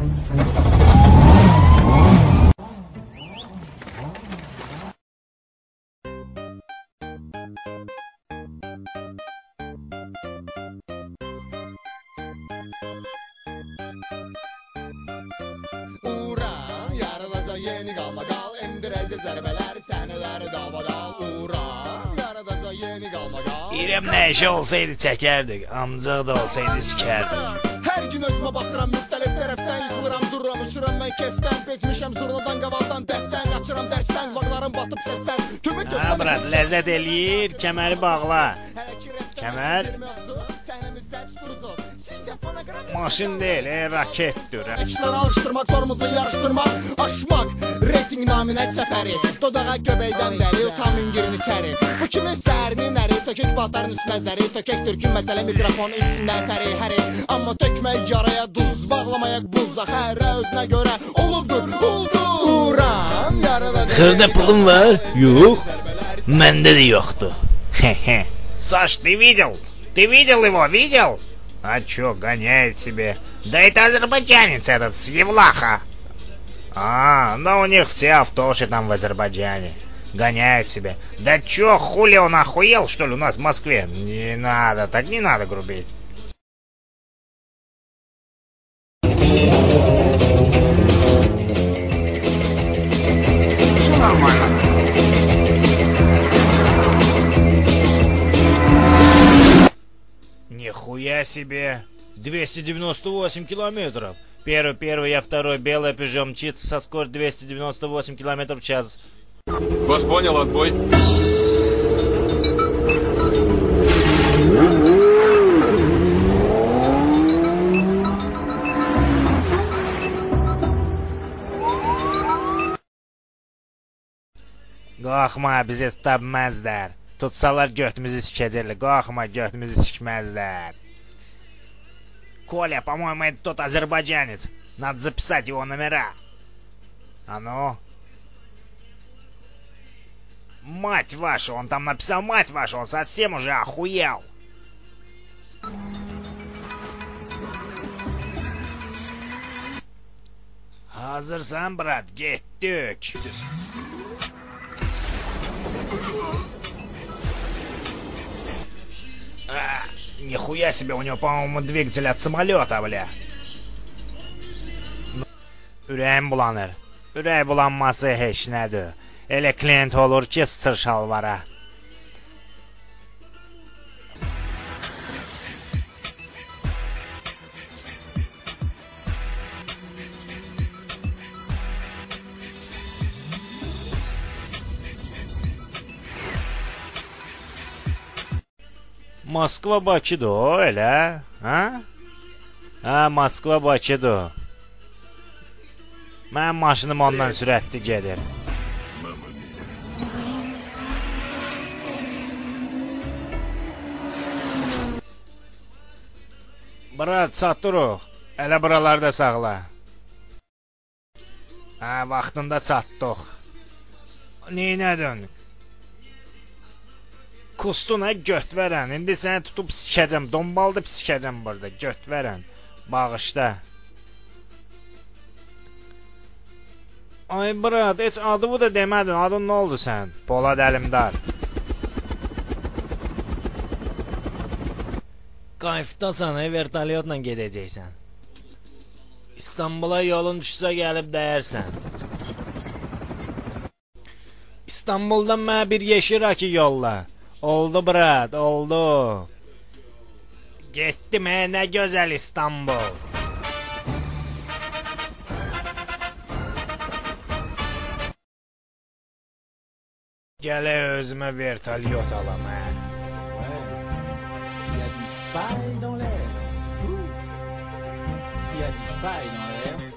Yeni qalmaqal, endirəcək zərbələr, səhnələri davadal. Ura, yaradacaq yeni qalmaqal. İrəm nə işi olsaydı çəkərdik, amcaq da olsaydı sikərdik. Hər gün özümə baxıram, müxtəlif tərəfdən yıxılıram, dururam, uçuram mən kefdən. Bezmişəm zurnadan, qavaldan, dəfdən, qaçıram dərsdən, qulaqlarım batıb səsdən. Kömək gözləmək. Ha, brat, ləzzət eləyir, kəməri bağla. Kəmər maşın deyil, raketdir. Əksləri alışdırmaq, tormuzu yarışdırmaq, aşmaq, reyting naminə çəpəri, dodağa göbəkdən dəli, utamin girin içəri. Bu kimin səhərinin əri, tökək baltarın üstünə zəri, tökək türkün məsələ mikrofon üstündən təri, həri. Amma tökmək yaraya duz, bağlamayak buzda, xərə özünə görə olubdur, oldu. Uram, yarada Xırda pulun var? Yox, məndə də yoxdur. Саш, ты видел? Ты видел его, видел? А чё, гоняет себе. Да это азербайджанец этот, с Евлаха. А, ну у них все автоши там в Азербайджане. Гоняют себе. Да чё, хули он охуел, что ли, у нас в Москве? Не надо, так не надо грубить. Всё нормально. Нихуя себе! 298 километров! Первый, я второй, белая Peugeot мчится со скоростью 298 километров в час. Вас понял, отбой. Qalxma, bizi tuta bilməzlər. Tutsalar götümüzü sikəcəklər. Qalxma, götümüzü sikməzlər. Коля, по-моему, это тот азербайджанец. Надо записать его номера. А ну. Мать вашу, он там написал мать вашу, он совсем уже охуел. Hazırsan, brat, getdik. Нихуя себе, у него, по-моему, двигатель от самолета, бля. Ürəyim bulanır. Ürək bulanması heç nədir. Elə klient olur ki, sır şalvara. Moskva Bakıdır o, elə? Ha? Ha, Moskva Bakıdır. Mənim maşınım ondan sürətli gedir. Brat, çatdırıq. Elə buralarda sağla. Ha, vaxtında çatdıq. Neynədin? Kustuna göt verən. İndi səni tutub sikəcəm. Dombaldı sikəcəm burada. Göt verən. Bağışda. Ay brat, heç adımı da demədin. Adın nə oldu sən? Polad Əlimdar. Qayıfdasan, vertolyotla gedəcəksən. İstanbula yolun düşsə gəlib dəyərsən. İstanbuldan mənə bir yeşil rakı yolla. Oldu brat, oldu. Getdim, nə gözəl İstanbul. Gələ özümə vertolyot alam, hə. Il y a du spy dans l'air. Il y a du spy dans l'air.